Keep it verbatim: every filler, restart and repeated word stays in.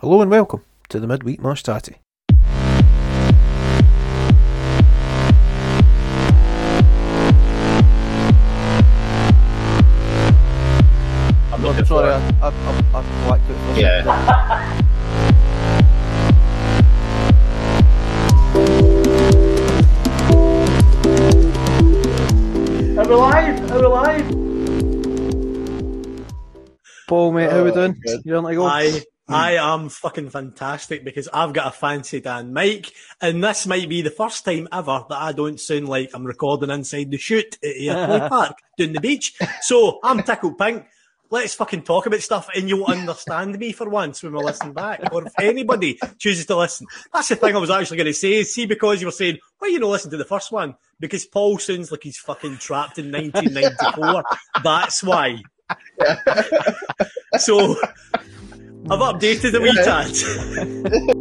Hello and welcome to the Midweek Mash Tatty. I'm not sorry, I, I, I, I blacked it for a Yeah. Are we live? Are we live? Paul, mate, how we Oh, doing? good. You want to go? I I am fucking fantastic because I've got a fancy Dan mic, and this might be the first time ever that I don't sound like I'm recording inside the shoot at Airplay Park down the beach. So I'm tickled pink. Let's fucking talk about stuff and you'll understand me for once when we listen back. Or if anybody chooses to listen. That's the thing I was actually going to say. See, because you were saying, why you not listen to the first one? Because Paul sounds like he's fucking trapped in nineteen ninety-four. That's why. So I've updated the wee tad.